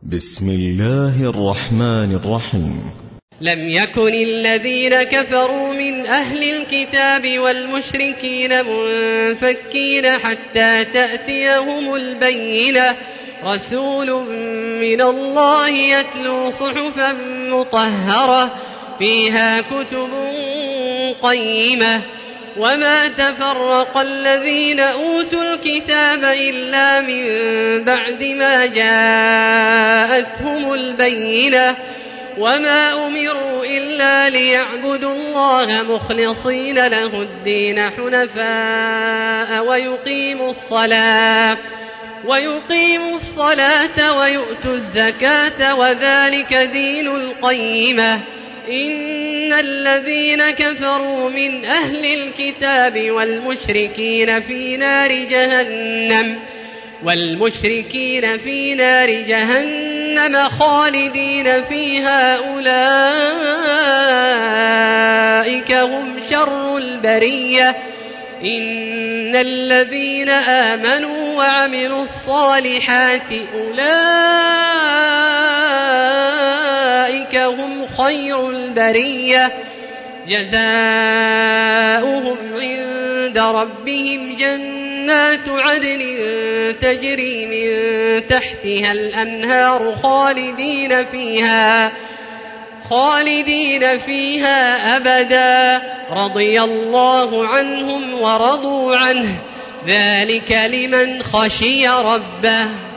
بسم الله الرحمن الرحيم. لم يكن الذين كفروا من أهل الكتاب والمشركين منفكين حتى تأتيهم البينة، رسول من الله يتلو صحفا مطهرة فيها كتب قيمة. وما تفرق الذين أوتوا الكتاب إلا من بعد ما جاءتهم البينة، وما أمروا إلا ليعبدوا الله مخلصين له الدين حنفاء ويقيموا الصلاة ويؤتوا الزكاة وذلك دين القيمة. إن الذين كفروا من أهل الكتاب والمشركين في نار جهنم خالدين فيها أولئك هم شر البرية. إن الذين آمنوا وعملوا الصالحات أولئك هم خير البرية، جزاؤهم عند ربهم جنات عدن تجري من تحتها الأنهار خالدين فيها أبدا، رضي الله عنهم ورضوا عنه، ذلك لمن خشي ربه.